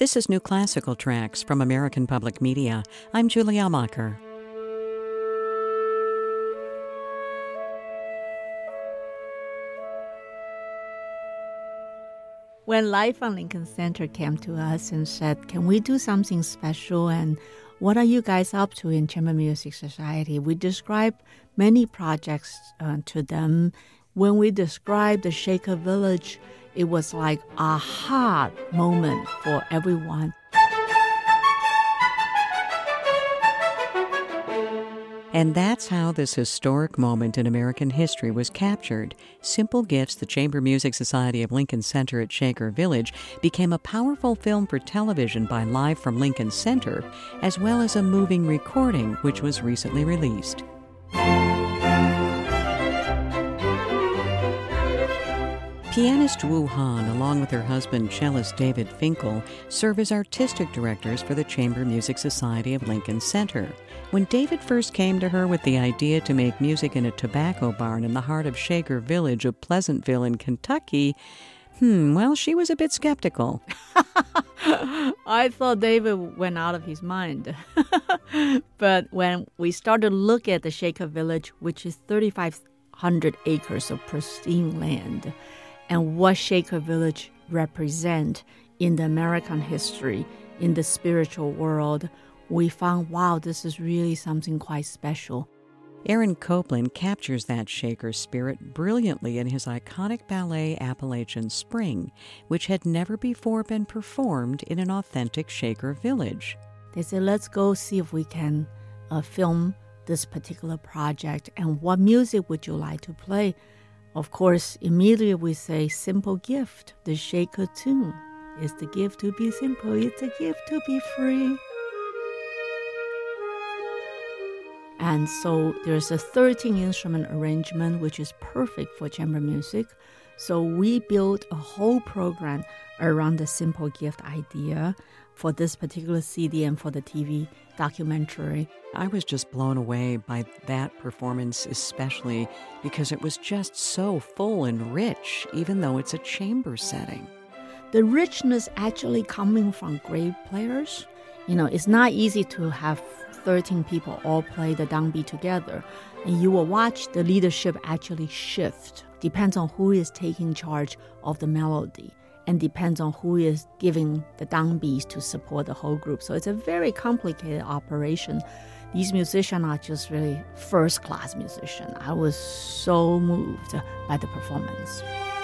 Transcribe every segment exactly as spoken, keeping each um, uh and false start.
This is New Classical Tracks from American Public Media. I'm Julie Amacher. When Live from Lincoln Center came to us and said, can we do something special, and what are you guys up to in Chamber Music Society? We described many projects uh, to them. When we described the Shaker Village, it was like a aha moment for everyone. And that's how this historic moment in American history was captured. Simple Gifts, the Chamber Music Society of Lincoln Center at Shaker Village, became a powerful film for television by Live from Lincoln Center, as well as a moving recording, which was recently released. Pianist Wu Han, along with her husband, cellist David Finkel, serve as artistic directors for the Chamber Music Society of Lincoln Center. When David first came to her with the idea to make music in a tobacco barn in the heart of Shaker Village of Pleasantville in Kentucky, hmm, well, she was a bit skeptical. I thought David went out of his mind. But when we started to look at the Shaker Village, which is thirty-five hundred acres of pristine land, and what Shaker Village represent in the American history, in the spiritual world, we found, wow, this is really something quite special. Aaron Copland captures that Shaker spirit brilliantly in his iconic ballet Appalachian Spring, which had never before been performed in an authentic Shaker village. They said, let's go see if we can uh, film this particular project, and what music would you like to play? Of course, immediately we say, Simple Gift, the Shaker tune. It's the gift to be simple, it's a gift to be free. And so there's a thirteen instrument arrangement, which is perfect for chamber music. So we built a whole program around the Simple Gift idea for this particular C D and for the T V documentary. I was just blown away by that performance, especially because it was just so full and rich, even though it's a chamber setting. The richness actually coming from great players. You know, it's not easy to have thirteen people all play the downbeat together. And you will watch the leadership actually shift. Depends on who is taking charge of the melody, and depends on who is giving the downbeats to support the whole group. So it's a very complicated operation. These musicians are just really first-class musicians. I was so moved by the performance.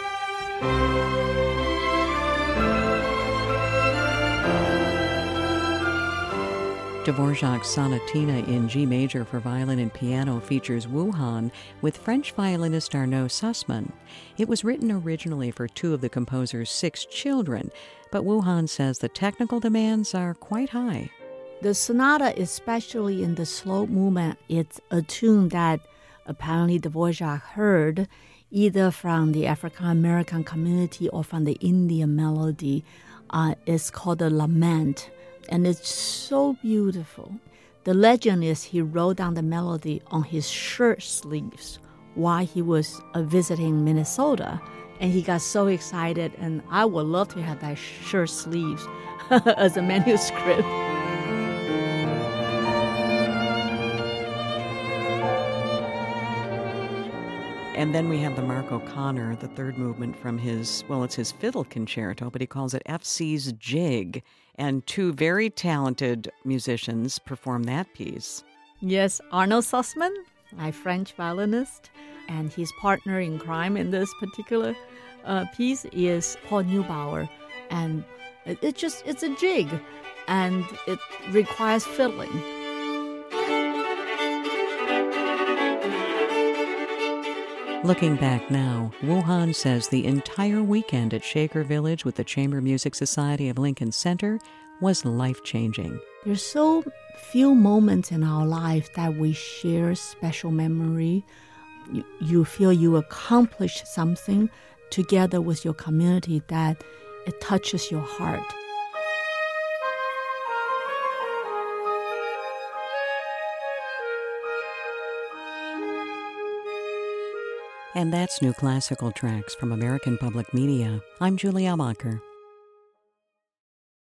Dvorak's Sonatina in G major for violin and piano features Wu Han with French violinist Arnaud Sussman. It was written originally for two of the composer's six children, but Wu Han says the technical demands are quite high. The sonata, especially in the slow movement, it's a tune that apparently Dvorak heard either from the African-American community or from the Indian melody. Uh, it's called a lament. And it's so beautiful. The legend is he wrote down the melody on his shirt sleeves while he was uh, visiting Minnesota. And he got so excited, and I would love to have that shirt sleeves as a manuscript. And then we have the Mark O'Connor, the third movement from his, well, it's his fiddle concerto, but he calls it F C's Jig. And two very talented musicians perform that piece. Yes, Arnaud Sussman, my French violinist, and his partner in crime in this particular uh, piece is Paul Neubauer. And it, it just, it's a jig, and it requires fiddling. Looking back now, Wu Han says the entire weekend at Shaker Village with the Chamber Music Society of Lincoln Center was life-changing. There's so few moments in our life that we share special memory. You, you feel you accomplished something together with your community that it touches your heart. And that's New Classical Tracks from American Public Media. I'm Julie Amacher.